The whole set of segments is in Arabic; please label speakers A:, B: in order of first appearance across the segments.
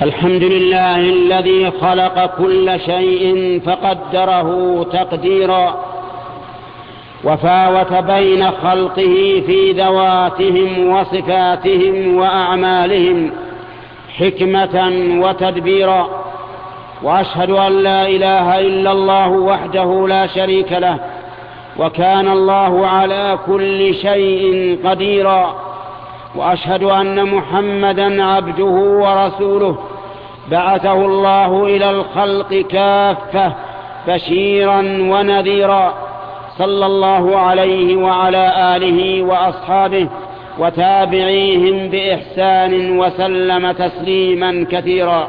A: الحمد لله الذي خلق كل شيء فقدره تقديرا، وفاوت بين خلقه في ذواتهم وصفاتهم وأعمالهم حكمة وتدبيرا. وأشهد أن لا إله إلا الله وحده لا شريك له، وكان الله على كل شيء قديرا. وأشهد أن محمدا عبده ورسوله بعثه الله إلى الخلق كافة بشيرا ونذيرا، صلى الله عليه وعلى آله وأصحابه وتابعيهم بإحسان وسلم تسليما كثيرا.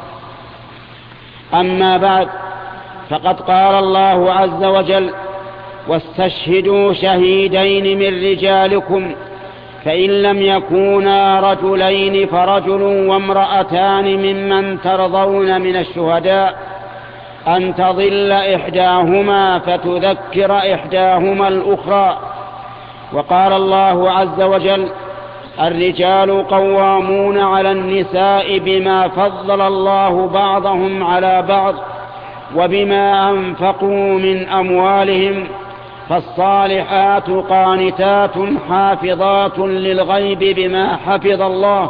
A: أما بعد، فقد قال الله عز وجل: واستشهدوا شهيدين من رجالكم، فإن لم يكونا رجلين فرجل وامرأتان ممن ترضون من الشهداء أن تضل إحداهما فتذكر إحداهما الأخرى. وقال الله عز وجل: الرجال قوامون على النساء بما فضل الله بعضهم على بعض وبما أنفقوا من أموالهم، فالصالحات قانتات حافظات للغيب بما حفظ الله.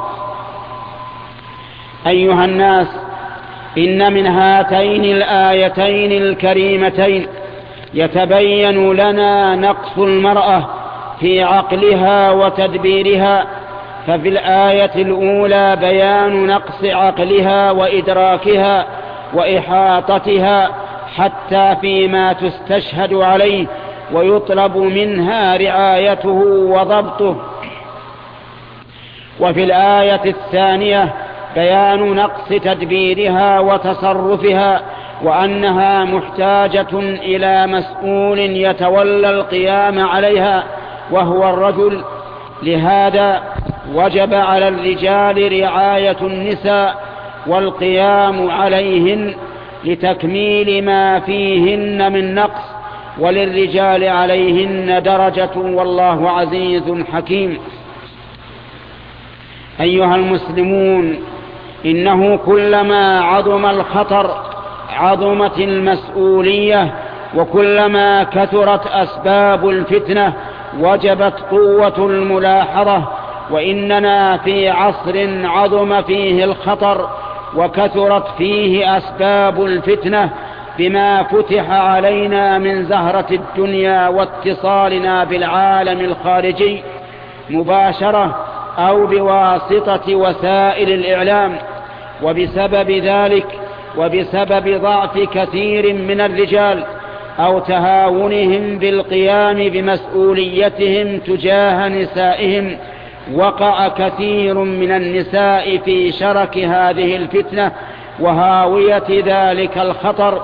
A: أيها الناس، إن من هاتين الآيتين الكريمتين يتبين لنا نقص المرأة في عقلها وتدبيرها. ففي الآية الأولى بيان نقص عقلها وإدراكها وإحاطتها حتى فيما تستشهد عليه ويطلب منها رعايته وضبطه. وفي الآية الثانية بيان نقص تدبيرها وتصرفها، وأنها محتاجة إلى مسؤول يتولى القيام عليها وهو الرجل. لهذا وجب على الرجال رعاية النساء والقيام عليهن لتكميل ما فيهن من نقص، وللرجال عليهن درجة، والله عزيز حكيم. أيها المسلمون، إنه كلما عظم الخطر عظمت المسؤولية، وكلما كثرت أسباب الفتنة وجبت قوة الملاحظة. وإننا في عصر عظم فيه الخطر وكثرت فيه أسباب الفتنة بما فتح علينا من زهرة الدنيا واتصالنا بالعالم الخارجي مباشرة أو بواسطة وسائل الإعلام. وبسبب ذلك وبسبب ضعف كثير من الرجال أو تهاونهم بالقيام بمسؤوليتهم تجاه نسائهم، وقع كثير من النساء في شرك هذه الفتنة وهاوية ذلك الخطر،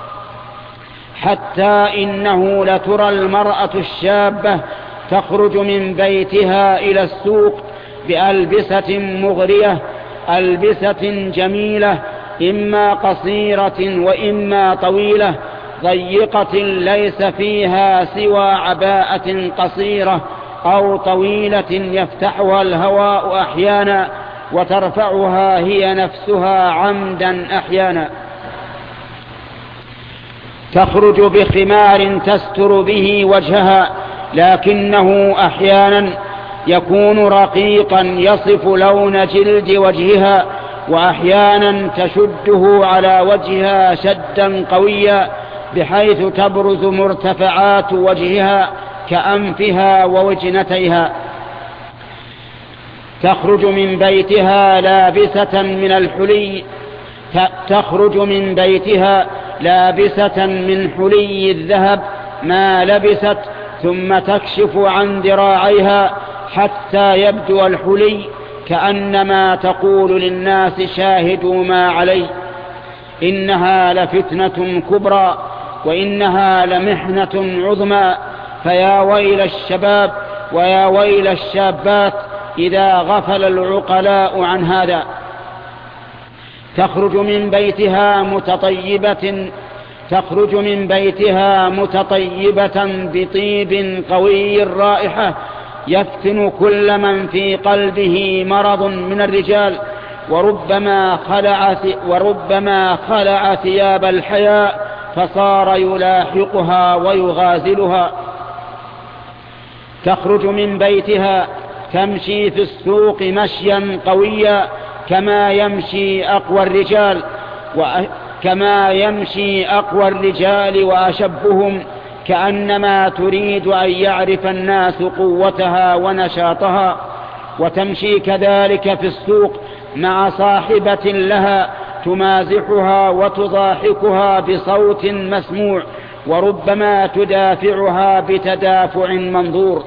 A: حتى إنه لترى المرأة الشابة تخرج من بيتها إلى السوق بألبسة مغرية، ألبسة جميلة، إما قصيرة وإما طويلة، ضيقة ليس فيها سوى عباءة قصيرة أو طويلة يفتحها الهواء أحيانا وترفعها هي نفسها عمدا أحيانا. تخرج بخمار تستر به وجهها، لكنه أحيانا يكون رقيقا يصف لون جلد وجهها، وأحيانا تشده على وجهها شدا قويا بحيث تبرز مرتفعات وجهها كأنفها ووجنتيها. تخرج من بيتها لابسة من الحلي تخرج من بيتها لابسة من حلي الذهب ما لبست، ثم تكشف عن ذراعيها حتى يبدو الحلي، كأنما تقول للناس شاهدوا ما علي. إنها لفتنة كبرى، وإنها لمحنة عظمى. فيا ويل الشباب ويا ويل الشابات إذا غفل العقلاء عن هذا. تخرج من بيتها متطيبة بطيب قوي الرائحة يفتن كل من في قلبه مرض من الرجال، وربما خلع ثياب الحياء فصار يلاحقها ويغازلها. تخرج من بيتها تمشي في السوق مشيا قويا كما يمشي أقوى الرجال وأشبهم، كأنما تريد أن يعرف الناس قوتها ونشاطها. وتمشي كذلك في السوق مع صاحبة لها تمازحها وتضاحكها بصوت مسموع، وربما تدافعها بتدافع منظور.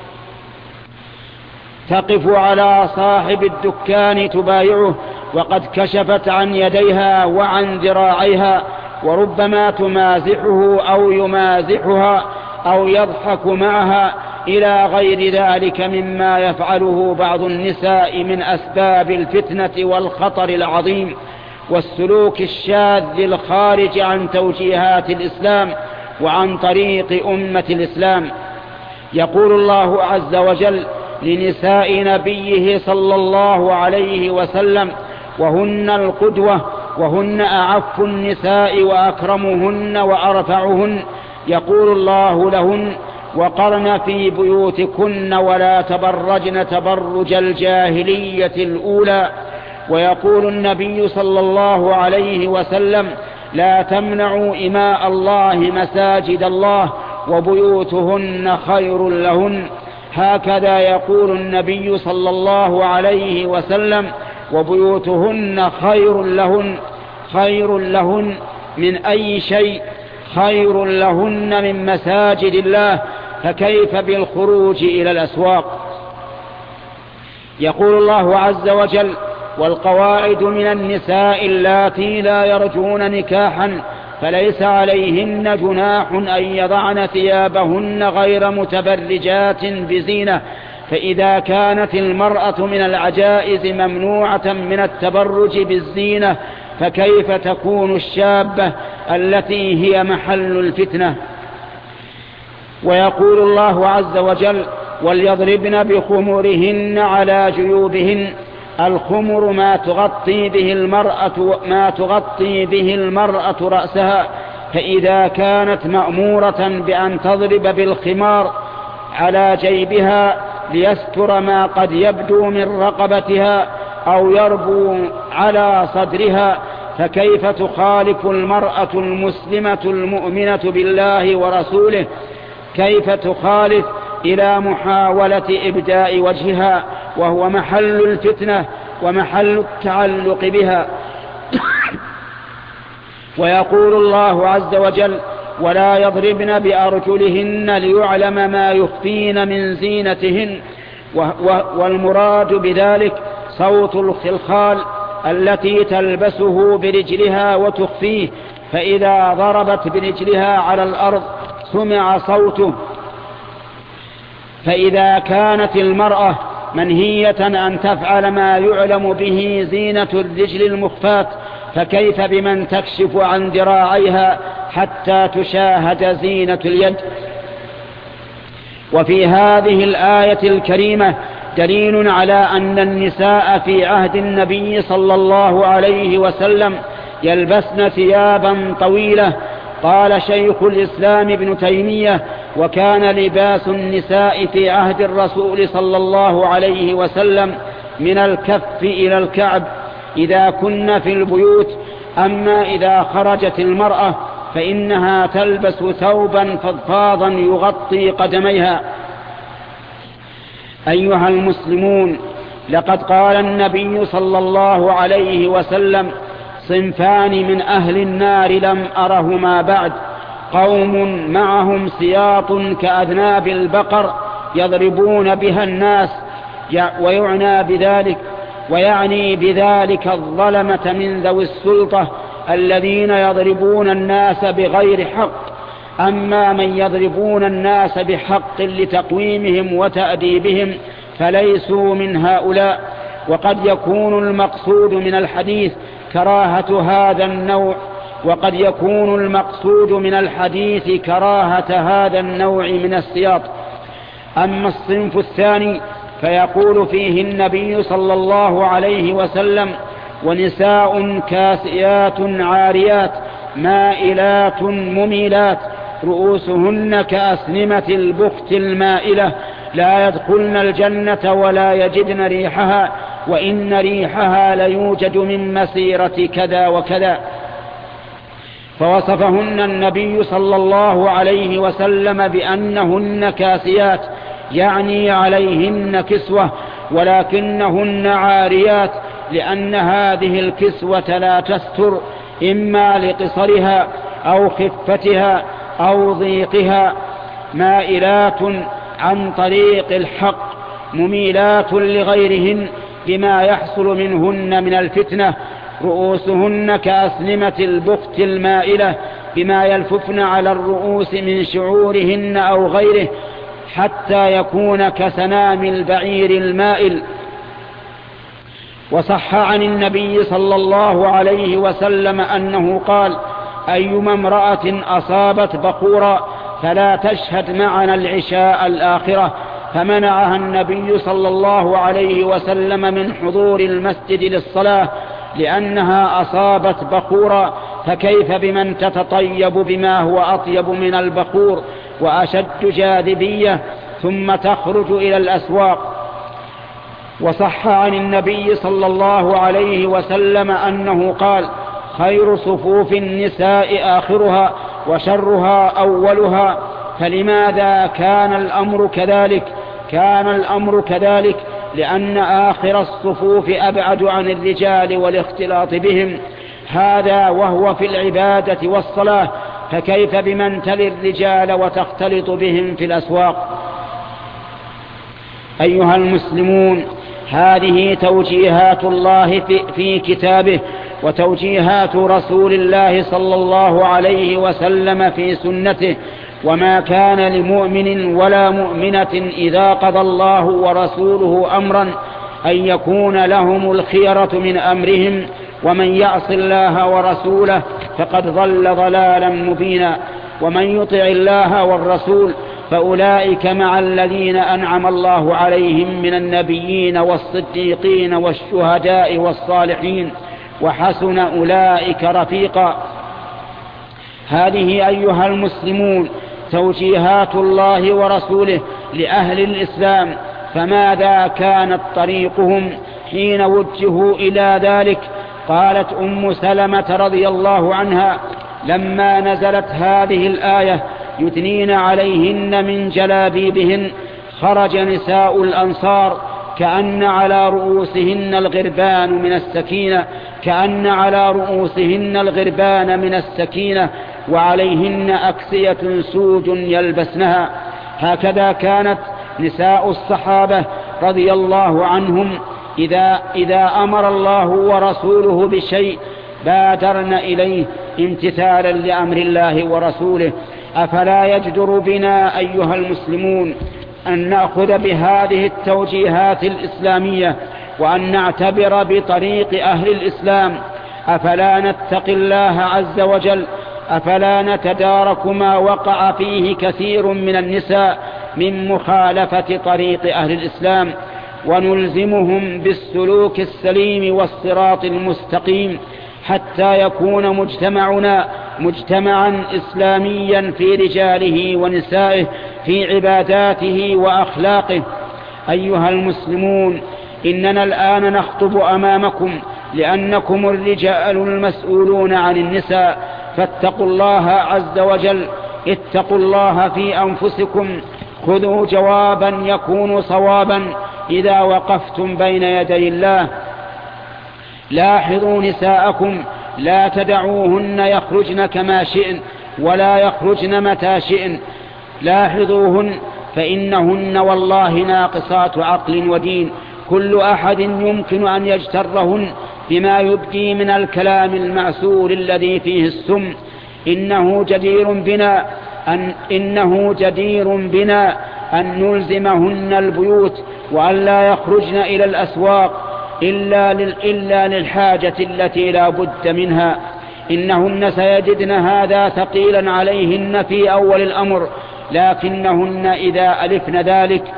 A: تقف على صاحب الدكان تبايعه وقد كشفت عن يديها وعن ذراعيها، وربما تمازحه أو يمازحها أو يضحك معها، إلى غير ذلك مما يفعله بعض النساء من أسباب الفتنة والخطر العظيم والسلوك الشاذ الخارج عن توجيهات الإسلام وعن طريق أمة الإسلام. يقول الله عز وجل لنساء نبيه صلى الله عليه وسلم: وهن القدوة، وهن أعف النساء وأكرمهن وأرفعهن. يقول الله لهن: وقرن في بيوتكن ولا تبرجن تبرج الجاهلية الأولى. ويقول النبي صلى الله عليه وسلم: لا تمنعوا إماء الله مساجد الله وبيوتهن خير لهن. هكذا يقول النبي صلى الله عليه وسلم: وبيوتهن خير لهن من أي شيء، خير لهن من مساجد الله، فكيف بالخروج إلى الأسواق؟ يقول الله عز وجل: والقواعد من النساء اللاتي لا يرجون نكاحا فليس عليهن جناح أن يضعن ثيابهن غير متبرجات بزينة. فإذا كانت المرأة من العجائز ممنوعة من التبرج بالزينة، فكيف تكون الشابة التي هي محل الفتنة؟ ويقول الله عز وجل: وليضربن بخمرهن على جيوبهن. الخمر ما تغطي به المرأة رأسها، فإذا كانت مأمورة بأن تضرب بالخمار على جيبها ليستر ما قد يبدو من رقبتها أو يربو على صدرها، فكيف تخالف المرأة المسلمة المؤمنة بالله ورسوله؟ كيف تخالف إلى محاولة إبداء وجهها، وهو محل الفتنة ومحل التعلق بها؟ ويقول الله عز وجل: ولا يضربن بأرجلهن ليعلم ما يخفين من زينتهن. والمراد بذلك صوت الخلخال التي تلبسه برجلها وتخفيه، فإذا ضربت برجلها على الأرض سمع صوته. فإذا كانت المرأة منهية أن تفعل ما يعلم به زينة الرجل المخفاة، فكيف بمن تكشف عن ذراعيها حتى تشاهد زينة اليد؟ وفي هذه الآية الكريمة دليل على أن النساء في عهد النبي صلى الله عليه وسلم يلبسن ثيابا طويلة. قال شيخ الإسلام ابن تيمية: وكان لباس النساء في عهد الرسول صلى الله عليه وسلم من الكف إلى الكعب إذا كن في البيوت، أما إذا خرجت المرأة فإنها تلبس ثوبا فضفاضا يغطي قدميها. أيها المسلمون، لقد قال النبي صلى الله عليه وسلم: صنفان من أهل النار لم أرهما بعد: قوم معهم سياط كأذناب البقر يضربون بها الناس، ويعني بذلك الظلمة من ذوي السلطة الذين يضربون الناس بغير حق. أما من يضربون الناس بحق لتقويمهم وتأديبهم فليسوا من هؤلاء. وقد يكون المقصود من الحديث كراهة هذا النوع من السياط. أما الصنف الثاني فيقول فيه النبي صلى الله عليه وسلم: ونساء كاسيات عاريات مائلات مميلات رؤوسهن كأسنمة البخت المائلة لا يدخلن الجنة ولا يجدن ريحها وإن ريحها ليوجد من مسيرة كذا وكذا. فوصفهن النبي صلى الله عليه وسلم بأنهن كاسيات، يعني عليهن كسوة، ولكنهن عاريات، لأن هذه الكسوة لا تستر، إما لقصرها أو خفتها أو ضيقها. مائلات عن طريق الحق، مميلات لغيرهن بما يحصل منهن من الفتنة. رؤوسهن كأسنمة البخت المائلة، بما يلففن على الرؤوس من شعورهن أو غيره، حتى يكون كسنام البعير المائل. وصح عن النبي صلى الله عليه وسلم أنه قال: أيما امرأة أصابت بخورا فلا تشهد معنا العشاء الآخرة. فمنعها النبي صلى الله عليه وسلم من حضور المسجد للصلاة لأنها أصابت بخورا، فكيف بمن تتطيب بما هو أطيب من البخور وأشد جاذبية ثم تخرج إلى الأسواق. وصح عن النبي صلى الله عليه وسلم أنه قال: خير صفوف النساء آخرها وشرها أولها. فلماذا كان الأمر كذلك؟ كان الأمر كذلك لأن آخر الصفوف أبعد عن الرجال والاختلاط بهم، هذا وهو في العبادة والصلاة، فكيف بمن تلي الرجال وتختلط بهم في الأسواق؟ أيها المسلمون، هذه توجيهات الله في كتابه، وتوجيهات رسول الله صلى الله عليه وسلم في سنته. وما كان لمؤمن ولا مؤمنة إذا قضى الله ورسوله أمرا أن يكون لهم الخيرة من أمرهم، ومن يعص الله ورسوله فقد ضل ضلالا مبينا. ومن يطع الله والرسول فأولئك مع الذين أنعم الله عليهم من النبيين والصديقين والشهداء والصالحين، وحسن أولئك رفيقا. هذه أيها المسلمون توجيهات الله ورسوله لأهل الإسلام، فماذا كانت طريقهم حين وجهوا إلى ذلك؟ قالت أم سلمة رضي الله عنها: لما نزلت هذه الآية يثنين عليهن من جلابيبهن خرج نساء الأنصار كأن على رؤوسهن الغربان من السكينة، كأن على رؤوسهن الغربان من السكينة، وعليهن أكسية سوج يلبسنها. هكذا كانت نساء الصحابة رضي الله عنهم إذا أمر الله ورسوله بشيء بادرن إليه امتثالا لأمر الله ورسوله. أفلا يجدر بنا أيها المسلمون أن نأخذ بهذه التوجيهات الإسلامية وأن نعتبر بطريق أهل الإسلام؟ أفلا نتقي الله عز وجل؟ أفلا نتدارك ما وقع فيه كثير من النساء من مخالفة طريق أهل الإسلام، ونلزمهم بالسلوك السليم والصراط المستقيم حتى يكون مجتمعنا مجتمعا إسلاميا في رجاله ونسائه، في عباداته وأخلاقه. أيها المسلمون، إننا الآن نخطب أمامكم لأنكم الرجال المسؤولون عن النساء، فاتقوا الله عز وجل. اتقوا الله في أنفسكم، خذوا جوابا يكون صوابا إذا وقفتم بين يدي الله. لاحظوا نساءكم، لا تدعوهن يخرجن كما شئن ولا يخرجن متى شئن. لاحظوهن فإنهن والله ناقصات عقل ودين، كل أحد يمكن أن يجترهن بما يبدي من الكلام المعسول الذي فيه السم. إنه جدير بنا أن نلزمهن البيوت وأن لا يخرجن إلى الأسواق إلا للحاجة التي لا بد منها. إنهن سيجدن هذا ثقيلا عليهن في أول الأمر، لكنهن إذا ألفن ذلك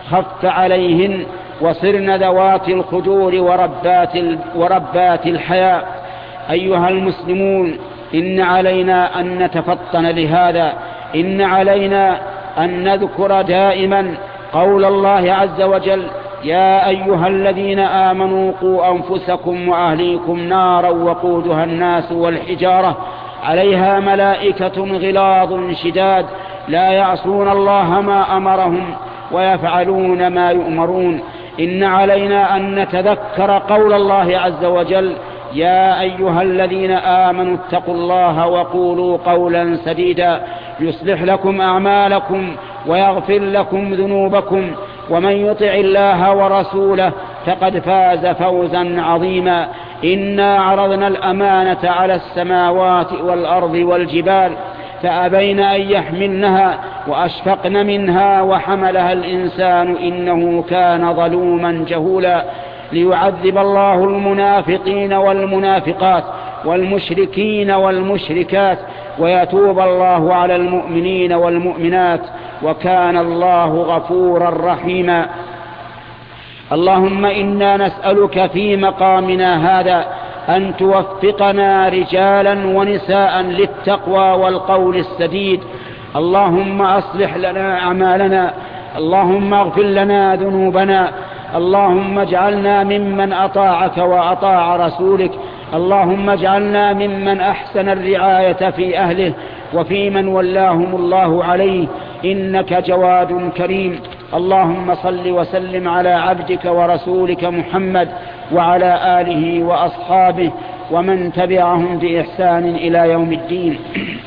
A: خف عليهن وصرن ذوات الخدور وربات الحياء. أيها المسلمون، إن علينا أن نتفطن لهذا. إن علينا أن نذكر دائما قول الله عز وجل: يا أيها الذين آمنوا قوا أنفسكم وأهليكم نارا وقودها الناس والحجارة عليها ملائكة غلاظ شداد لا يعصون الله ما أمرهم ويفعلون ما يؤمرون. إن علينا أن نتذكر قول الله عز وجل: يا أيها الذين آمنوا اتقوا الله وقولوا قولا سديدا يصلح لكم أعمالكم ويغفر لكم ذنوبكم ومن يطع الله ورسوله فقد فاز فوزا عظيما. إنا عرضنا الأمانة على السماوات والأرض والجبال فأبين أن يحملنها وأشفقن منها وحملها الإنسان إنه كان ظلوما جهولا. ليعذب الله المنافقين والمنافقات والمشركين والمشركات ويتوب الله على المؤمنين والمؤمنات وكان الله غفورا رحيما. اللهم إنا نسألك في مقامنا هذا أن توفقنا رجالا ونساء للتقوى والقول السديد. اللهم أصلح لنا أعمالنا، اللهم اغفر لنا ذنوبنا، اللهم اجعلنا ممن أطاعك وأطاع رسولك، اللهم اجعلنا ممن أحسن الرعاية في أهله وفي من ولاهم الله عليه، إنك جواد كريم. اللهم صل وسلم على عبدك ورسولك محمد وعلى آله وأصحابه ومن تبعهم بإحسان إلى يوم الدين.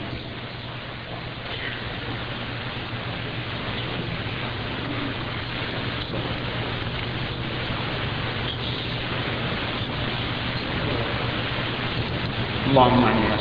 A: اللهم أعنا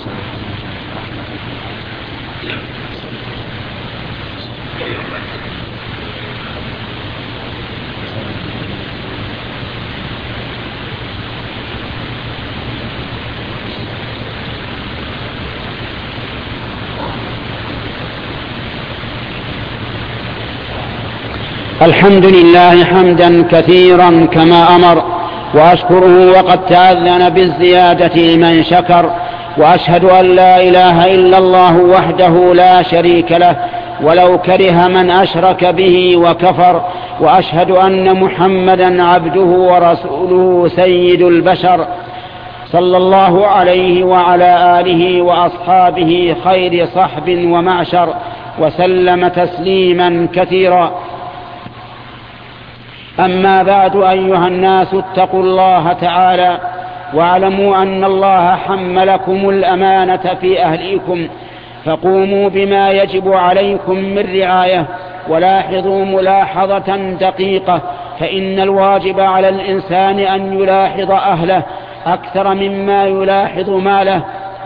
A: الحمد لله حمدا كثيرا كما أمر، وأشكره وقد تأذن بالزيادة لمن شكر، وأشهد أن لا إله إلا الله وحده لا شريك له ولو كره من أشرك به وكفر، وأشهد أن محمدا عبده ورسوله سيد البشر صلى الله عليه وعلى آله وأصحابه خير صحب ومعشر وسلم تسليما كثيرا. أما بعد، أيها الناس اتقوا الله تعالى واعلموا أن الله حملكم الأمانة في أهليكم، فقوموا بما يجب عليكم من رعاية. ولاحظوا ملاحظة دقيقة، فإن الواجب على الإنسان أن يلاحظ أهله أكثر مما يلاحظ ماله،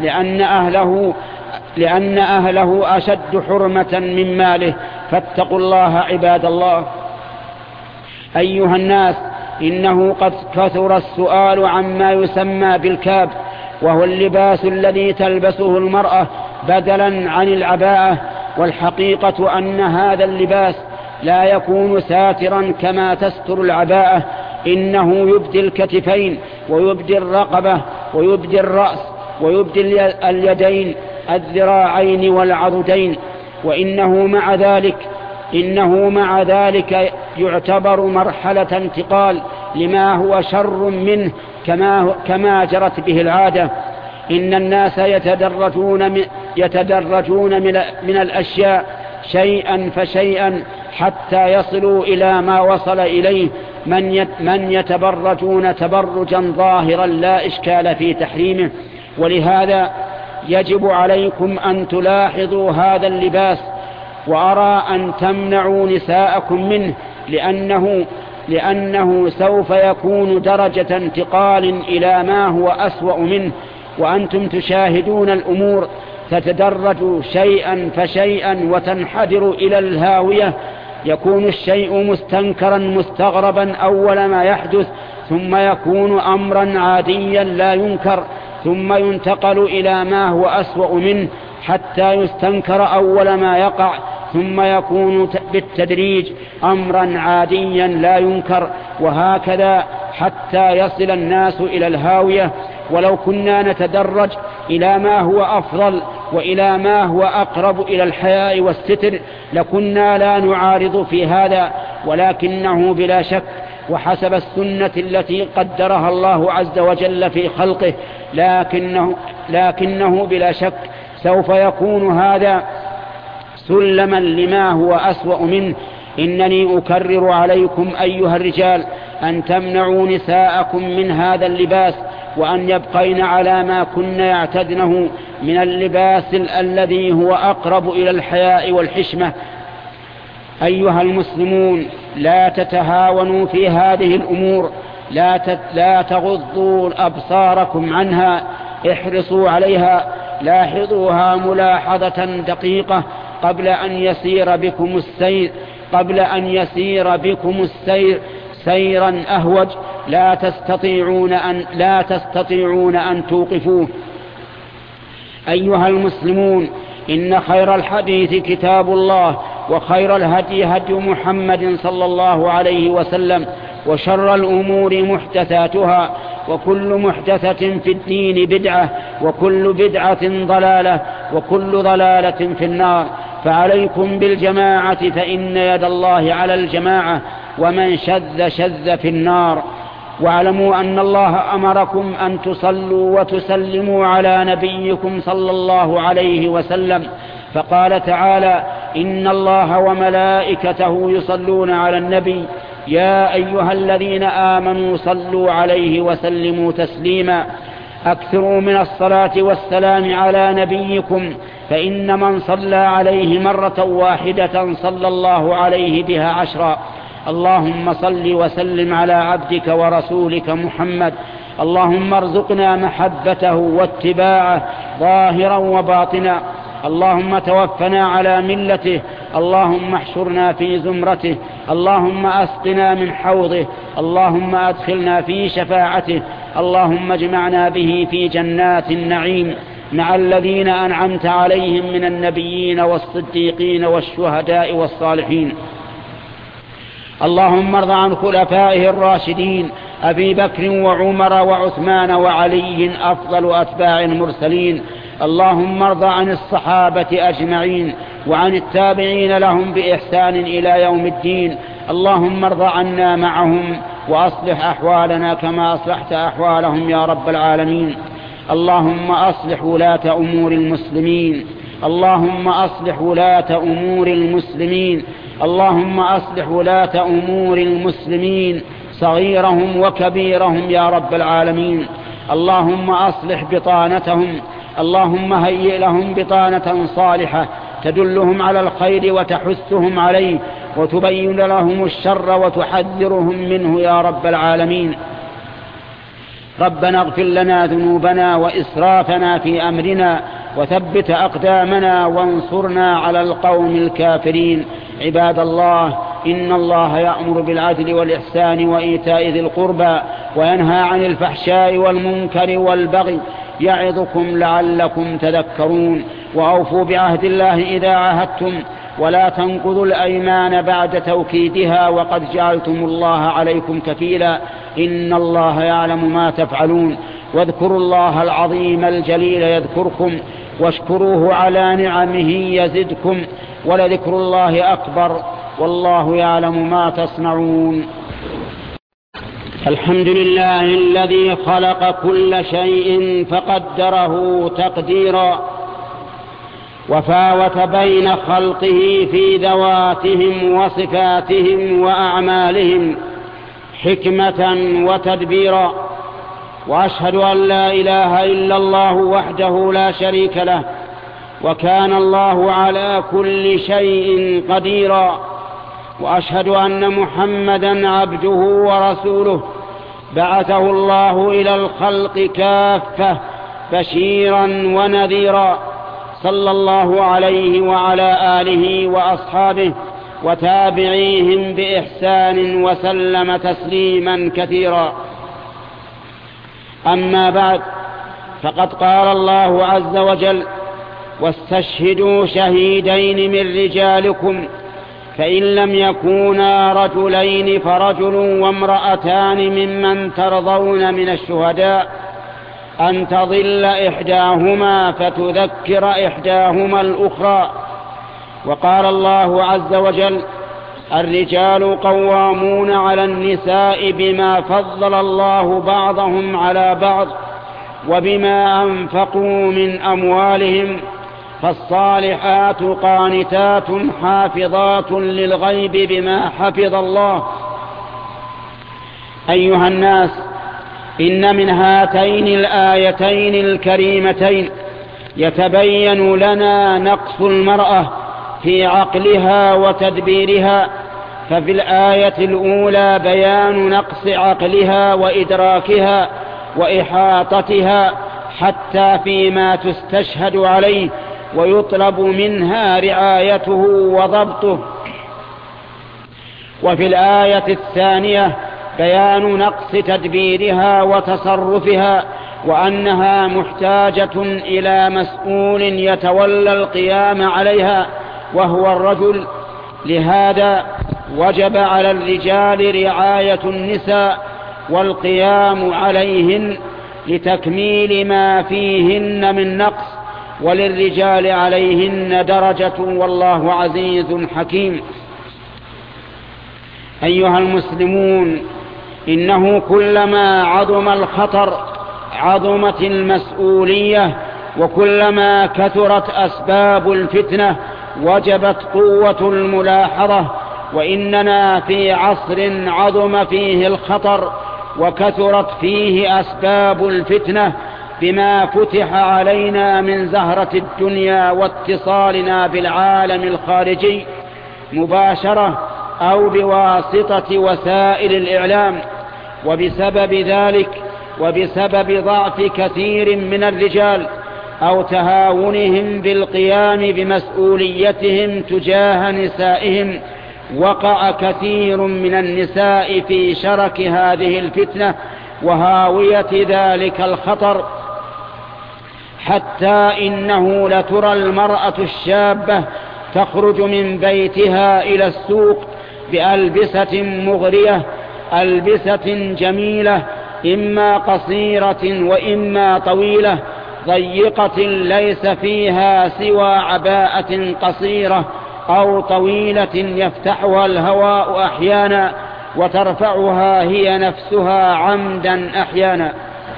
A: لأن أهله أشد حرمة من ماله. فاتقوا الله عباد الله. أيها الناس، إنه قد كثر السؤال عما يسمى بالكاب، وهو اللباس الذي تلبسه المرأة بدلا عن العباءة. والحقيقة أن هذا اللباس لا يكون ساترا كما تستر العباءة، إنه يبدي الكتفين ويبدي الرقبة ويبدي الرأس ويبدي اليدين الذراعين والعضدين، وإنه مع ذلك يعتبر مرحلة انتقال لما هو شر منه كما جرت به العادة. إن الناس يتدرجون من الأشياء شيئا فشيئا حتى يصلوا إلى ما وصل إليه من يتبرجون تبرجا ظاهرا لا إشكال في تحريمه. ولهذا يجب عليكم أن تلاحظوا هذا اللباس، وأرى أن تمنعوا نساءكم منه، لأنه سوف يكون درجة انتقال إلى ما هو أسوأ منه، وأنتم تشاهدون الأمور تتدرج شيئا فشيئا وتنحدر إلى الهاوية. يكون الشيء مستنكرا مستغربا أول ما يحدث، ثم يكون أمرا عاديا لا ينكر، ثم ينتقل إلى ما هو أسوأ منه حتى يستنكر أول ما يقع، ثم يكون بالتدريج أمرا عاديا لا ينكر، وهكذا حتى يصل الناس إلى الهاوية. ولو كنا نتدرج إلى ما هو أفضل وإلى ما هو أقرب إلى الحياء والستر لكنا لا نعارض في هذا، ولكنه بلا شك وحسب السنة التي قدرها الله عز وجل في خلقه، لكنه بلا شك سوف يكون هذا سلما لما هو أسوأ منه. إنني أكرر عليكم أيها الرجال أن تمنعوا نساءكم من هذا اللباس، وأن يبقين على ما كن يعتدنه من اللباس الذي هو أقرب إلى الحياء والحشمة. أيها المسلمون، لا تتهاونوا في هذه الأمور، لا تغضوا أبصاركم عنها، احرصوا عليها، لاحظوها ملاحظة دقيقة قبل أن يسير بكم السير سيرا أهوج لا تستطيعون أن توقفوه. أيها المسلمون، إن خير الحديث كتاب الله، وخير الهدي هدي محمد صلى الله عليه وسلم، وشر الأمور محدثاتها، وكل محدثة في الدين بدعة، وكل بدعة ضلالة، وكل ضلالة في النار. فعليكم بالجماعة، فإن يد الله على الجماعة، ومن شذ في النار. واعلموا أن الله أمركم أن تصلوا وتسلموا على نبيكم صلى الله عليه وسلم، فقال تعالى: إن الله وملائكته يصلون على النبي يا أيها الذين آمنوا صلوا عليه وسلموا تسليما. أكثروا من الصلاة والسلام على نبيكم، فإن من صلى عليه مرة واحدة صلى الله عليه بها 10. اللهم صل وسلم على عبدك ورسولك محمد. اللهم ارزقنا محبته واتباعه ظاهرا وباطنا. اللهم توفنا على ملته. اللهم احشرنا في زمرته. اللهم أسقنا من حوضه. اللهم أدخلنا في شفاعته. اللهم اجمعنا به في جنات النعيم مع الذين أنعمت عليهم من النبيين والصديقين والشهداء والصالحين. اللهم ارض عن خلفائه الراشدين أبي بكر وعمر وعثمان وعلي أفضل أتباع المرسلين. اللهم ارض عن الصحابة أجمعين وعن التابعين لهم بإحسان إلى يوم الدين. اللهم ارض عنا معهم وأصلح أحوالنا كما أصلحت أحوالهم يا رب العالمين. اللهم أصلح ولاة أمور المسلمين. اللهم أصلح ولاة أمور المسلمين. اللهم أصلح ولاة أمور المسلمين صغيرهم وكبيرهم يا رب العالمين. اللهم أصلح بطانتهم. اللهم هيئ لهم بطانة صالحة تدلهم على الخير وتحثهم عليه، وتبين لهم الشر وتحذرهم منه يا رب العالمين. ربنا اغفر لنا ذنوبنا وإسرافنا في أمرنا، وثبت أقدامنا وانصرنا على القوم الكافرين. عباد الله، إن الله يأمر بالعدل والإحسان وإيتاء ذي القربى، وينهى عن الفحشاء والمنكر والبغي، يعظكم لعلكم تذكرون. وأوفوا بعهد الله إذا عاهدتم، ولا تنقضوا الأيمان بعد توكيدها، وقد جعلتم الله عليكم كفيلا، إن الله يعلم ما تفعلون. واذكروا الله العظيم الجليل يذكركم، واشكروه على نعمه يزدكم، ولذكر الله أكبر، والله يعلم ما تصنعون. الحمد لله الذي خلق كل شيء فقدره تقديرا، وفاوت بين خلقه في ذواتهم وصفاتهم وأعمالهم حكمة وتدبيرا. وأشهد أن لا إله إلا الله وحده لا شريك له، وكان الله على كل شيء قديرا. وأشهد أن محمدا عبده ورسوله، بعثه الله إلى الخلق كافة بشيرا ونذيرا، صلى الله عليه وعلى آله وأصحابه وتابعيهم بإحسان وسلم تسليما كثيرا. أما بعد، فقد قال الله عز وجل: واستشهدوا شهيدين من رجالكم، فإن لم يكونا رجلين فرجل وامرأتان ممن ترضون من الشهداء أن تضل إحداهما فتذكر إحداهما الأخرى. وقال الله عز وجل: الرجال قوامون على النساء بما فضل الله بعضهم على بعض وبما أنفقوا من أموالهم، فالصالحات قانتات حافظات للغيب بما حفظ الله. أيها الناس، إن من هاتين الآيتين الكريمتين يتبين لنا نقص المرأة في عقلها وتدبيرها. ففي الآية الأولى بيان نقص عقلها وإدراكها وإحاطتها حتى فيما تستشهد عليه ويطلب منها رعايته وضبطه. وفي الآية الثانية بيان نقص تدبيرها وتصرفها، وأنها محتاجة إلى مسؤول يتولى القيام عليها وهو الرجل. لهذا وجب على الرجال رعاية النساء والقيام عليهن لتكميل ما فيهن من نقص، وللرجال عليهن درجة، والله عزيز حكيم. أيها المسلمون، إنه كلما عظم الخطر عظمت المسؤولية، وكلما كثرت أسباب الفتنة وجبت قوة الملاحظة. وإننا في عصر عظم فيه الخطر وكثرت فيه أسباب الفتنة بما فتح علينا من زهرة الدنيا واتصالنا بالعالم الخارجي مباشرة أو بواسطة وسائل الإعلام. وبسبب ذلك وبسبب ضعف كثير من الرجال أو تهاونهم بالقيام بمسؤوليتهم تجاه نسائهم، وقع كثير من النساء في شرك هذه الفتنة وهاوية ذلك الخطر، حتى إنه لترى المرأة الشابة تخرج من بيتها إلى السوق بألبسة مغرية، ألبسة جميلة إما قصيرة وإما طويلة، ضيقة ليس فيها سوى عباءة قصيرة أو طويلة يفتحها الهواء أحيانا وترفعها هي نفسها عمدا أحيانا.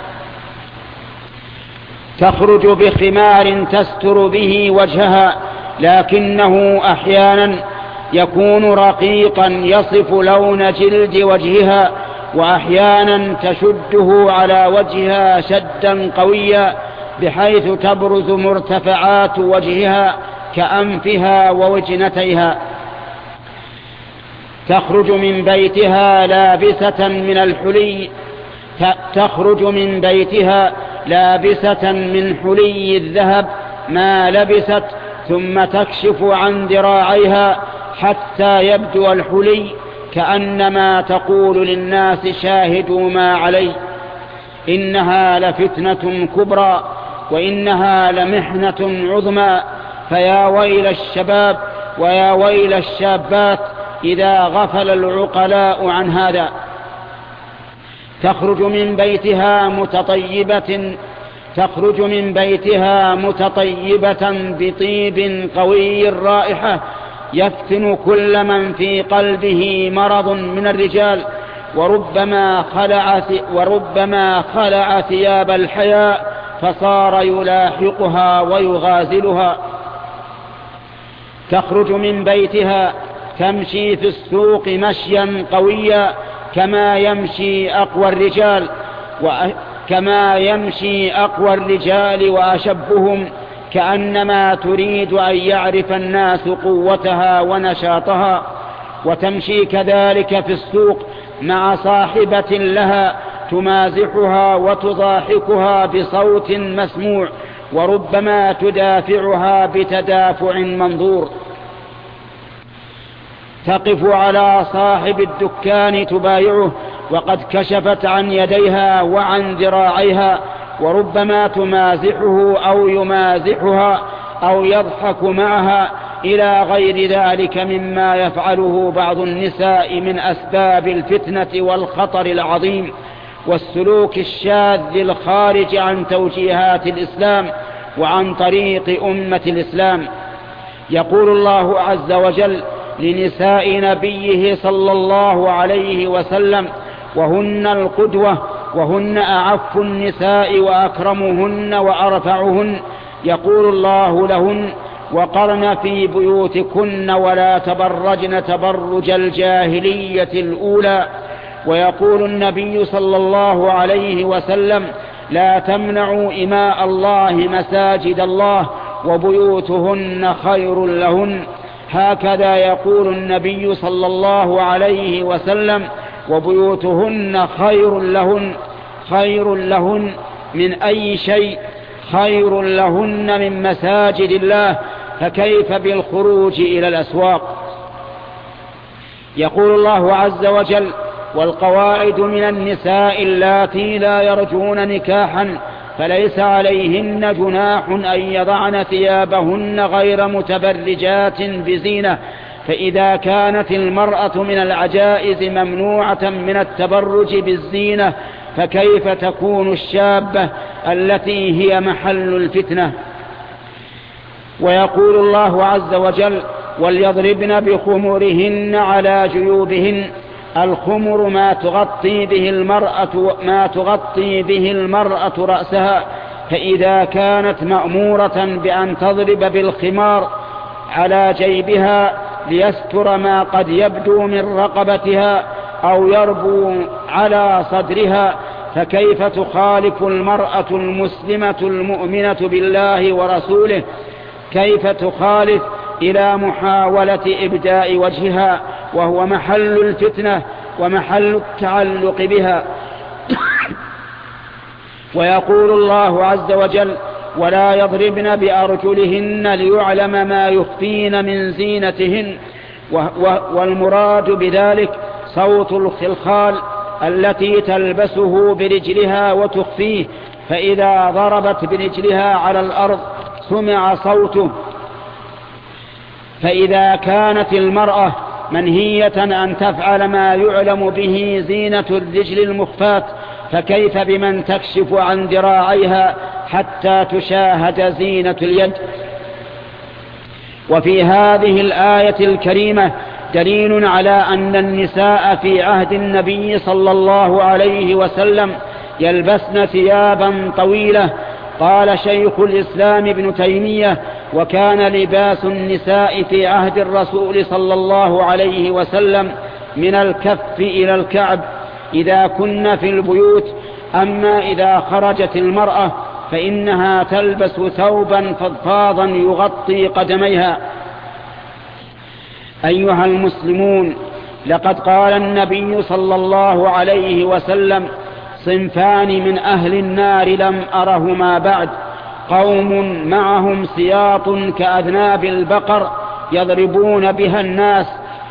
A: تخرج بخمار تستر به وجهها، لكنه أحيانا يكون رقيقا يصف لون جلد وجهها، وأحيانا تشده على وجهها شدا قويا بحيث تبرز مرتفعات وجهها كأنفها ووجنتيها. تخرج من بيتها لابسة من الحلي تخرج من بيتها لابسة من حلي الذهب ما لبست، ثم تكشف عن ذراعيها حتى يبدو الحلي، كأنما تقول للناس شاهدوا ما علي. إنها لفتنة كبرى، وإنها لمحنة عظمى، فيا ويل الشباب ويا ويل الشابات إذا غفل العقلاء عن هذا. تخرج من بيتها متطيبة بطيب قوي الرائحة يفتن كل من في قلبه مرض من الرجال، وربما خلع ثياب الحياء فصار يلاحقها ويغازلها. تخرج من بيتها تمشي في السوق مشيا قويا كما يمشي أقوى الرجال وأشبهم، كأنما تريد أن يعرف الناس قوتها ونشاطها. وتمشي كذلك في السوق مع صاحبة لها تمازحها وتضاحكها بصوت مسموع، وربما تدافعها بتدافع منظور. تقف على صاحب الدكان تبايعه وقد كشفت عن يديها وعن ذراعيها، وربما تمازحه أو يمازحها أو يضحك معها إلى غير ذلك مما يفعله بعض النساء من أسباب الفتنة والخطر العظيم والسلوك الشاذ الخارج عن توجيهات الإسلام وعن طريق أمة الإسلام. يقول الله عز وجل لنساء نبيه صلى الله عليه وسلم وهن القدوة وهن أعف النساء وأكرمهن وأرفعهن، يقول الله لهن وقرن في بيوتكن ولا تبرجن تبرج الجاهلية الأولى. ويقول النبي صلى الله عليه وسلم لا تمنعوا إماء الله مساجد الله وبيوتهن خير لهن. هكذا يقول النبي صلى الله عليه وسلم وبيوتهن خير لهن من أي شيء؟ خير لهن من مساجد الله، فكيف بالخروج إلى الأسواق؟ يقول الله عز وجل والقواعد من النساء اللاتي لا يرجون نكاحا فليس عليهن جناح أن يضعن ثيابهن غير متبرجات بزينة. فإذا كانت المرأة من العجائز ممنوعة من التبرج بالزينة فكيف تكون الشابة التي هي محل الفتنة؟ ويقول الله عز وجل وليضربن بخمرهن على جيوبهن. الخمر ما تغطي به المرأة رأسها، فإذا كانت مأمورة بأن تضرب بالخمار على جيبها ليستر ما قد يبدو من رقبتها أو يربو على صدرها، فكيف تخالف المرأة المسلمة المؤمنة بالله ورسوله؟ كيف تخالف إلى محاولة إبداء وجهها وهو محل الفتنة ومحل التعلق بها؟ ويقول الله عز وجل ولا يضربن بأرجلهن ليعلم ما يخفين من زينتهن. والمراد بذلك صوت الخلخال التي تلبسه برجلها وتخفيه، فإذا ضربت برجلها على الأرض سمع صوته. فإذا كانت المرأة منهية أن تفعل ما يعلم به زينة الرجل المخفاة، فكيف بمن تكشف عن ذراعيها حتى تشاهد زينة اليد؟ وفي هذه الآية الكريمة دليل على أن النساء في عهد النبي صلى الله عليه وسلم يلبسن ثيابا طويلة. قال شيخ الإسلام ابن تيمية وكان لباس النساء في عهد الرسول صلى الله عليه وسلم من الكف إلى الكعب إذا كن في البيوت، أما إذا خرجت المرأة فإنها تلبس ثوبا فضفاضا يغطي قدميها. أيها المسلمون، لقد قال النبي صلى الله عليه وسلم صنفان من أهل النار لم أرهما بعد، قوم معهم سياط كأذناب البقر يضربون بها الناس،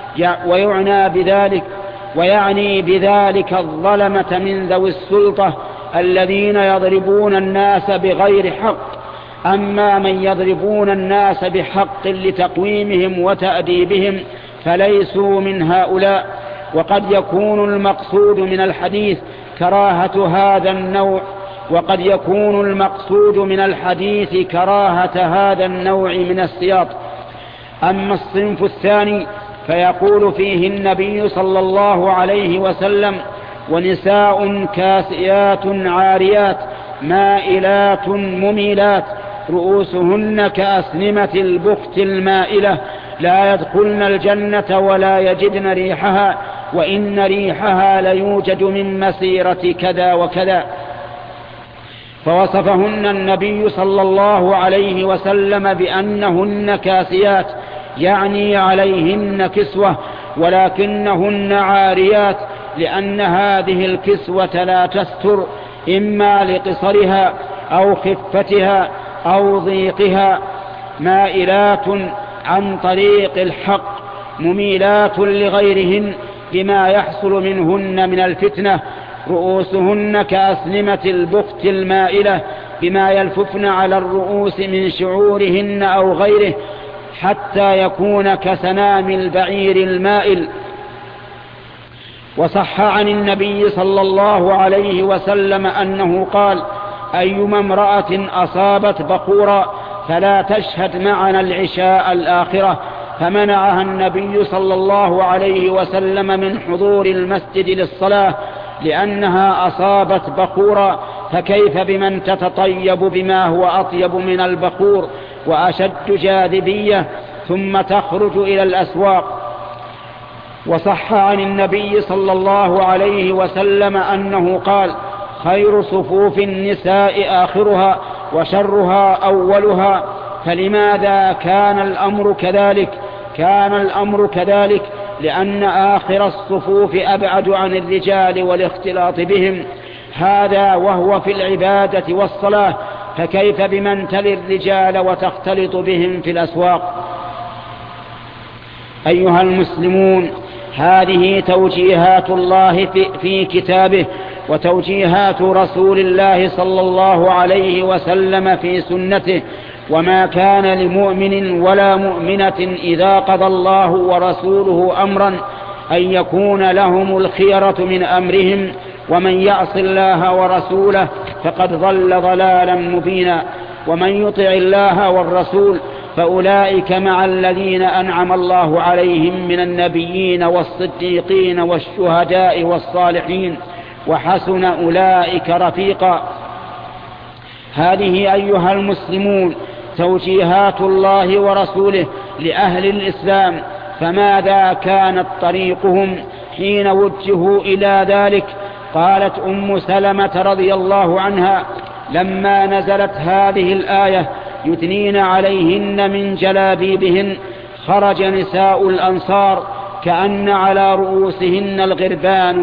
A: ويعني بذلك الظلمة من ذوي السلطة الذين يضربون الناس بغير حق. أما من يضربون الناس بحق لتقويمهم وتأديبهم فليسوا من هؤلاء. وقد يكون المقصود من الحديث كراهة هذا النوع من السياط. أما الصنف الثاني فيقول فيه النبي صلى الله عليه وسلم ونساء كاسيات عاريات مائلات مميلات رؤوسهن كأسنمة البخت المائلة لا يدخلن الجنة ولا يجدن ريحها وإن ريحها ليوجد من مسيرة كذا وكذا. فوصفهن النبي صلى الله عليه وسلم بأنهن كاسيات، يعني عليهن كسوة، ولكنهن عاريات، لأن هذه الكسوة لا تستر إما لقصرها أو خفتها أو ضيقها. مائلات عن طريق الحق مميلات لغيرهن بما يحصل منهن من الفتنة. رؤوسهن كأسنمة البخت المائلة، بما يلففن على الرؤوس من شعورهن أو غيره حتى يكون كسنام البعير المائل. وصح عن النبي صلى الله عليه وسلم أنه قال: أيما امرأة أصابت بخورا فلا تشهد معنا العشاء الآخرة، فمنعها النبي صلى الله عليه وسلم من حضور المسجد للصلاة لأنها أصابت بخورا، فكيف بمن تتطيب بما هو أطيب من البخور وأشد جاذبية ثم تخرج إلى الأسواق. وصح عن النبي صلى الله عليه وسلم أنه قال: خير صفوف النساء آخرها وشرها أولها. فلماذا كان الأمر كذلك؟ كان الأمر كذلك لأن آخر الصفوف أبعد عن الرجال والاختلاط بهم، هذا وهو في العبادة والصلاة، فكيف بمن تلي الرجال وتختلط بهم في الأسواق؟ أيها المسلمون، هذه توجيهات الله في كتابه، وتوجيهات رسول الله صلى الله عليه وسلم في سنته. وما كان لمؤمن ولا مؤمنة إذا قضى الله ورسوله أمرا أن يكون لهم الخيرة من أمرهم، ومن يعص الله ورسوله فقد ضل ضلالا مبينا. ومن يطع الله والرسول فأولئك مع الذين أنعم الله عليهم من النبيين والصديقين والشهداء والصالحين، وحسن أولئك رفيقا. هذه أيها المسلمون توجيهات الله ورسوله لأهل الإسلام، فماذا كانت طريقهم حين وجهوا إلى ذلك؟ قالت أم سلمة رضي الله عنها: لما نزلت هذه الآية يثنين عليهن من جلابيبهن خرج نساء الأنصار كأن على رؤوسهن الغربان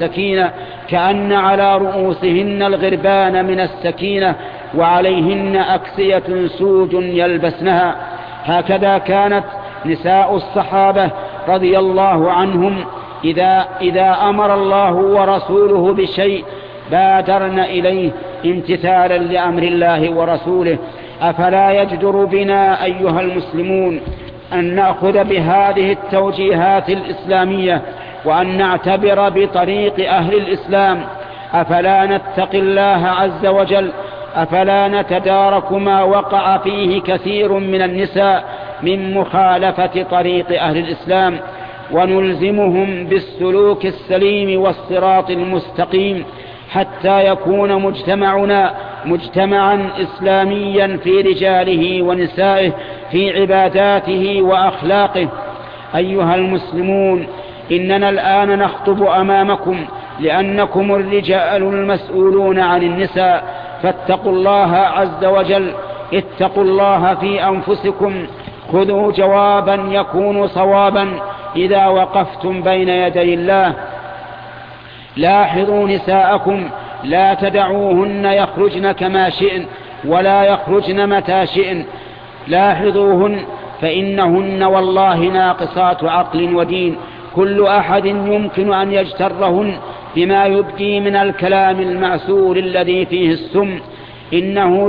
A: من السكينة وعليهن أكسية سود يلبسنها. هكذا كانت نساء الصحابة رضي الله عنهم إذا أمر الله ورسوله بشيء بادرن إليه امتثالا لأمر الله ورسوله. أفلا يجدر بنا أيها المسلمون أن نأخذ بهذه التوجيهات الإسلامية وأن نعتبر بطريق أهل الإسلام؟ أفلا نتقي الله عز وجل؟ أفلا نتدارك ما وقع فيه كثير من النساء من مخالفة طريق أهل الإسلام، ونلزمهم بالسلوك السليم والصراط المستقيم حتى يكون مجتمعنا مجتمعا إسلاميا في رجاله ونسائه، في عباداته وأخلاقه. أيها المسلمون، إننا الآن نخطب أمامكم لأنكم الرجال المسؤولون عن النساء، فاتقوا الله عز وجل. اتقوا الله في أنفسكم، خذوا جوابا يكون صوابا إذا وقفتم بين يدي الله. لاحظوا نساءكم، لا تدعوهن يخرجن كما شئن ولا يخرجن متى شئن. لاحظوهن فإنهن والله ناقصات عقل ودين، كل أحد يمكن أن يجترهن بما يبدي من الكلام المعسول الذي فيه السم. إنه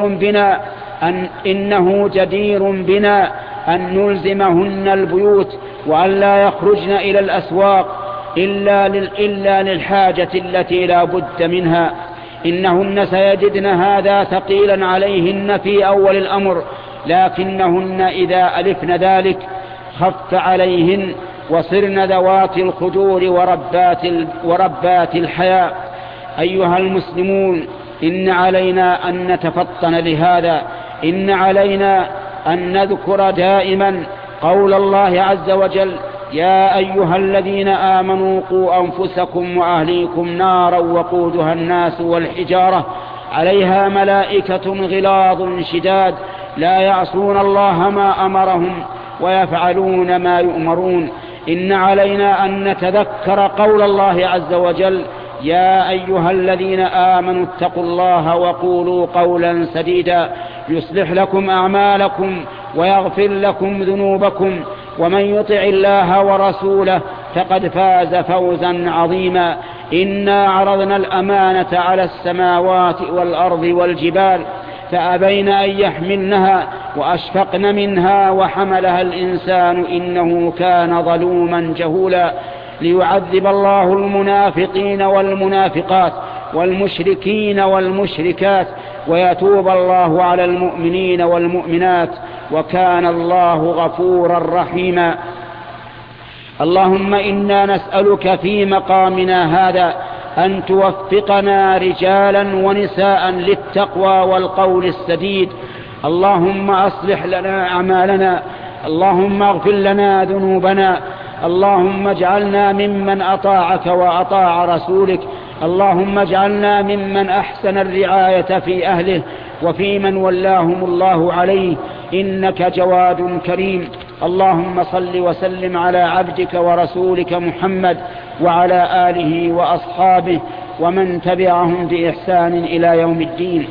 A: جدير بنا أن نلزمهن البيوت وأن لا يخرجن إلى الأسواق إلا للحاجة التي لا بد منها. إنهن سيجدن هذا ثقيلا عليهن في أول الأمر، لكنهن إذا ألفن ذلك خف عليهن وصرن ذوات الخجول وربات الحياء. أيها المسلمون، إن علينا أن نتفطن لهذا. إن علينا أن نذكر دائما قول الله عز وجل: يا أيها الذين آمنوا قوا أنفسكم وأهليكم نارا وقودها الناس والحجارة عليها ملائكة غلاظ شداد لا يعصون الله ما أمرهم ويفعلون ما يؤمرون. إن علينا أن نتذكر قول الله عز وجل: يا أيها الذين آمنوا اتقوا الله وقولوا قولا سديدا يصلح لكم أعمالكم ويغفر لكم ذنوبكم، ومن يطع الله ورسوله فقد فاز فوزا عظيما. إنا عرضنا الأمانة على السماوات والأرض والجبال فأبين أن يحملنها وأشفقن منها وحملها الإنسان إنه كان ظلوما جهولا ليعذب الله المنافقين والمنافقات والمشركين والمشركات ويتوب الله على المؤمنين والمؤمنات وكان الله غفورا رحيما. اللهم إنا نسألك في مقامنا هذا أن توفقنا رجالا ونساء للتقوى والقول السديد. اللهم أصلح لنا أعمالنا، اللهم اغفر لنا ذنوبنا، اللهم اجعلنا ممن أطاعك وأطاع رسولك، اللهم اجعلنا ممن أحسن الرعاية في أهله وفي من ولاهم الله عليه، إنك جواد كريم. اللهم صل وسلم على عبدك ورسولك محمد وعلى آله وأصحابه ومن تبعهم بإحسان إلى يوم الدين.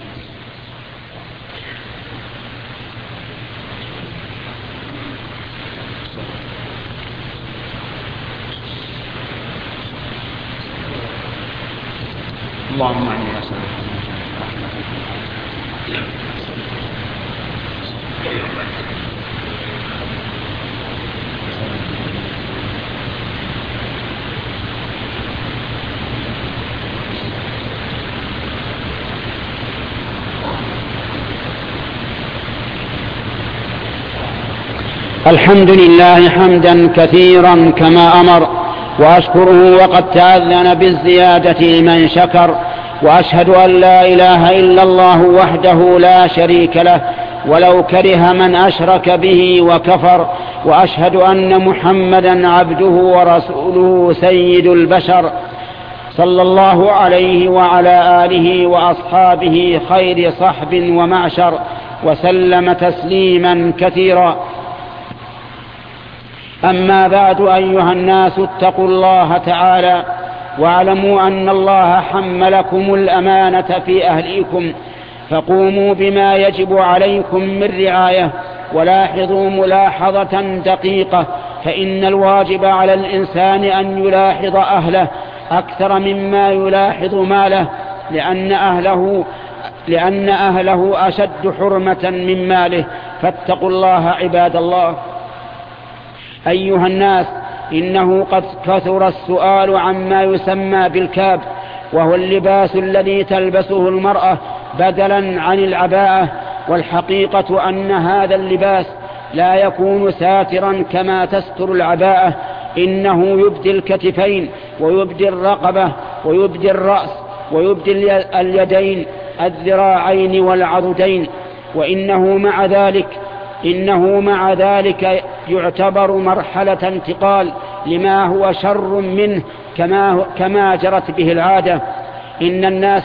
A: اللهم اعنا وسلم. الحمد لله حمدا كثيرا كما أمر، وأشكره وقد تأذن بالزيادة لمن شكر، وأشهد أن لا إله إلا الله وحده لا شريك له ولو كره من أشرك به وكفر، وأشهد أن محمدا عبده ورسوله سيد البشر صلى الله عليه وعلى آله وأصحابه خير صحب ومعشر وسلم تسليما كثيرا. أما بعد، أيها الناس اتقوا الله تعالى واعلموا أن الله حملكم الأمانة في أهليكم، فقوموا بما يجب عليكم من رعاية. ولاحظوا ملاحظة دقيقة، فإن الواجب على الإنسان أن يلاحظ أهله أكثر مما يلاحظ ماله، لأن أهله أشد حرمة من ماله. فاتقوا الله عباد الله. أيها الناس، إنه قد كثر السؤال عما يسمى بالكاب، وهو اللباس الذي تلبسه المرأة بدلا عن العباءة. والحقيقة أن هذا اللباس لا يكون ساترا كما تستر العباءة، إنه يبدي الكتفين ويبدي الرقبة ويبدي الرأس ويبدي اليدين الذراعين والعضدين، وإنه مع ذلك يعتبر مرحلة انتقال لما هو شر منه كما جرت به العادة. إن الناس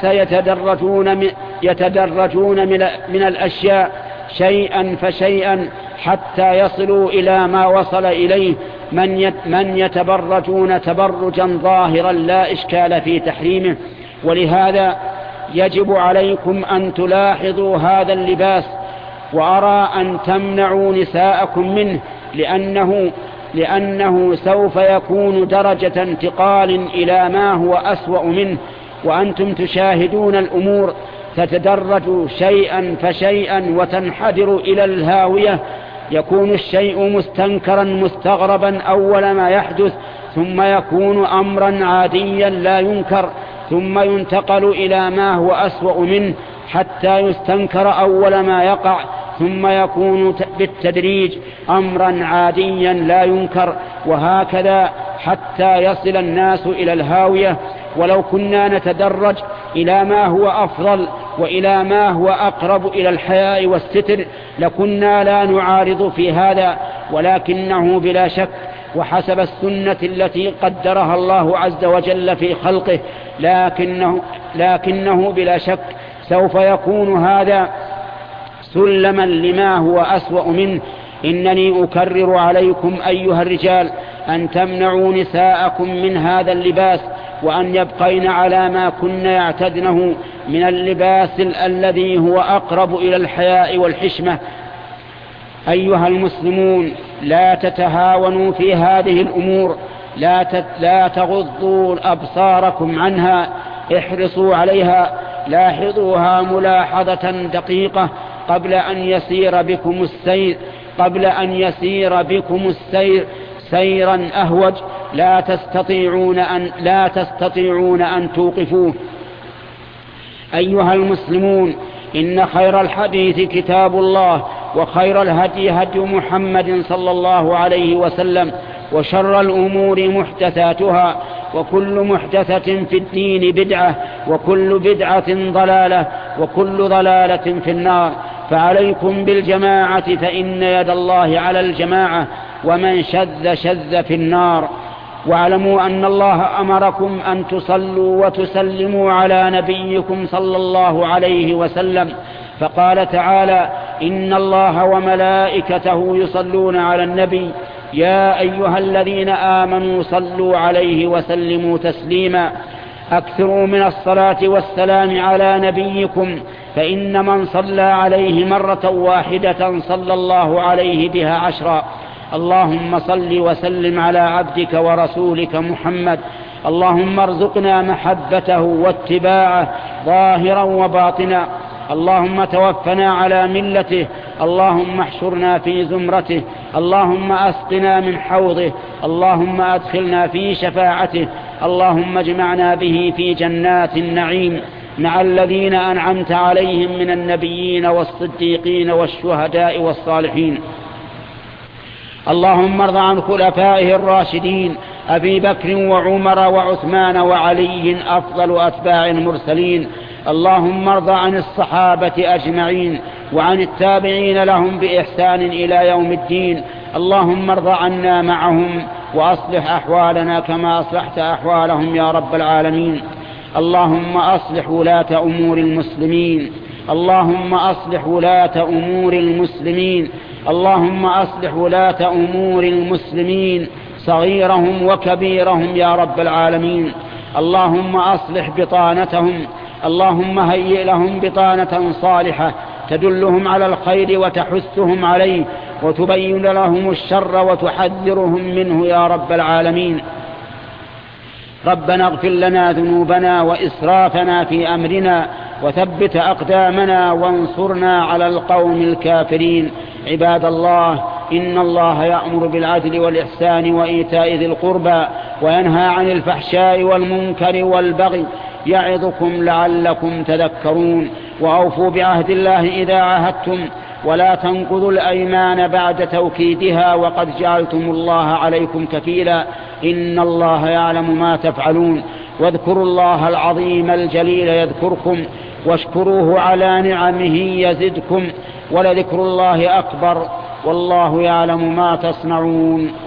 A: يتدرجون من الأشياء شيئا فشيئا حتى يصلوا إلى ما وصل إليه من يتبرجون تبرجا ظاهرا لا إشكال في تحريمه. ولهذا يجب عليكم أن تلاحظوا هذا اللباس، وأرى أن تمنعوا نساءكم منه، لأنه سوف يكون درجة انتقال إلى ما هو أسوأ منه، وأنتم تشاهدون الأمور تتدرج شيئا فشيئا وتنحدر إلى الهاوية. يكون الشيء مستنكرا مستغربا أول ما يحدث، ثم يكون أمرا عاديا لا ينكر، ثم ينتقل إلى ما هو أسوأ منه حتى يستنكر أول ما يقع، ثم يكون بالتدريج أمرا عاديا لا ينكر، وهكذا حتى يصل الناس إلى الهاوية. ولو كنا نتدرج إلى ما هو أفضل وإلى ما هو أقرب إلى الحياء والستر لكنا لا نعارض في هذا، ولكنه بلا شك وحسب السنة التي قدرها الله عز وجل في خلقه، لكنه بلا شك سوف يكون هذا سلما لما هو أسوأ منه. إنني أكرر عليكم أيها الرجال أن تمنعوا نساءكم من هذا اللباس، وأن يبقين على ما كن يعتدنه من اللباس الذي هو أقرب إلى الحياء والحشمة. أيها المسلمون، لا تتهاونوا في هذه الأمور، لا تغضوا أبصاركم عنها، احرصوا عليها، لاحظوها ملاحظة دقيقة قبل أن يسير بكم السير سيرا أهوج لا تستطيعون أن توقفوه. أيها المسلمون، إن خير الحديث كتاب الله، وخير الهدي هدي محمد صلى الله عليه وسلم، وشر الأمور محدثاتها، وكل محدثة في الدين بدعة، وكل بدعة ضلالة، وكل ضلالة في النار. فعليكم بالجماعة، فإن يد الله على الجماعة، ومن شذ في النار. واعلموا أن الله أمركم أن تصلوا وتسلموا على نبيكم صلى الله عليه وسلم، فقال تعالى: إن الله وملائكته يصلون على النبي، يا أيها الذين آمنوا صلوا عليه وسلموا تسليما. أكثروا من الصلاة والسلام على نبيكم، فإن من صلى عليه مرة واحدة صلى الله عليه بها 10. اللهم صل وسلم على عبدك ورسولك محمد. اللهم ارزقنا محبته واتباعه ظاهرا وباطنا. اللهم توفنا على ملته. اللهم احشرنا في زمرته. اللهم أسقنا من حوضه. اللهم أدخلنا في شفاعته. اللهم اجمعنا به في جنات النعيم مع الذين أنعمت عليهم من النبيين والصديقين والشهداء والصالحين. اللهم ارض عن خلفائه الراشدين أبي بكر وعمر وعثمان وعلي أفضل أتباع المرسلين. اللهم ارض عن الصحابة أجمعين وعن التابعين لهم بإحسان إلى يوم الدين. اللهم ارض عنا معهم وأصلح أحوالنا كما أصلحت أحوالهم يا رب العالمين. اللهم أصلح ولاة أمور المسلمين. اللهم أصلح ولاة أمور المسلمين. اللهم أصلح ولاة أمور المسلمين صغيرهم وكبيرهم يا رب العالمين. اللهم أصلح بطانتهم. اللهم هيئ لهم بطانة صالحة تدلهم على الخير وتحثهم عليه، وتبين لهم الشر وتحذرهم منه يا رب العالمين. ربنا اغفر لنا ذنوبنا وإسرافنا في أمرنا، وثبت أقدامنا وانصرنا على القوم الكافرين. عباد الله، إن الله يأمر بالعدل والإحسان وإيتاء ذي القربى، وينهى عن الفحشاء والمنكر والبغي، يعظكم لعلكم تذكرون. وأوفوا بعهد الله إذا عاهدتم، ولا تنقضوا الأيمان بعد توكيدها، وقد جعلتم الله عليكم كفيلا، إن الله يعلم ما تفعلون. واذكروا الله العظيم الجليل يذكركم، واشكروه على نعمه يزدكم، ولذكر الله أكبر، والله يعلم ما تصنعون.